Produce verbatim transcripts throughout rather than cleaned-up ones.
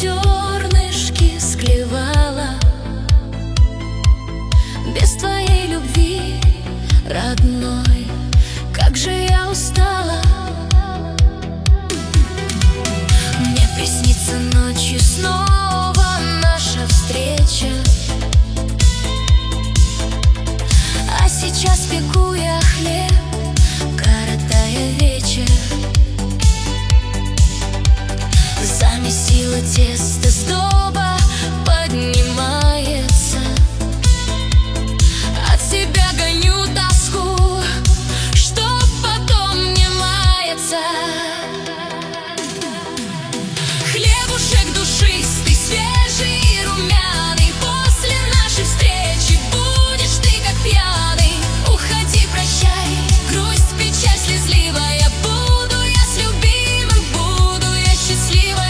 зернышки склевала. Без твоей любви, родной, как же я устала. Мне приснится ночью снова наша встреча, а сейчас пеку я хлеб, коротая вечер. Замесила тесто, сдоба поднимается. От себя гоню тоску, чтоб потом не маяться. Хлебушек душистый, свежий и румяный. После нашей встречи будешь ты как пьяный. Уходи, прощай, грусть, печаль слезливая. Буду я с любимым, буду я счастливая.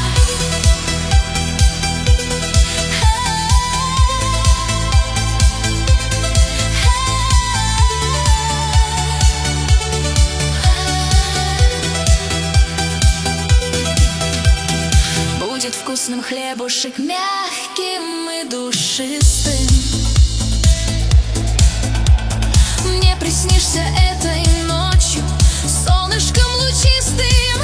Будет вкусным хлебушек, мягким и душистым. Мне приснишься этой ночью солнышком лучистым.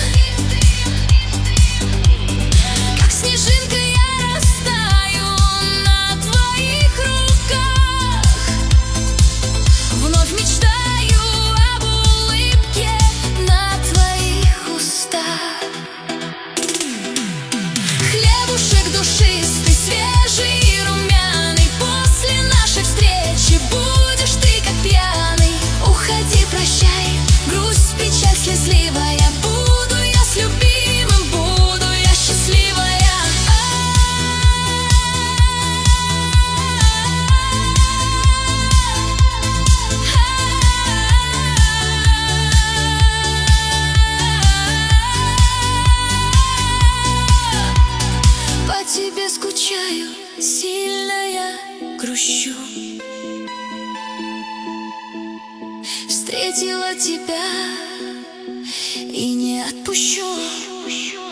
Как снежинка я растаю на твоих руках. Вновь мечтаю об улыбке на твоих устах. Хлебушек душистый, свежий и румяный. После нашей встречи будешь ты как пьяный. Уходи, прощай, грусть, печаль слезливая. Буду я с любимым, буду я счастливая. По тебе скучаю, сильно я грущу. Встретила тебя и не отпущу.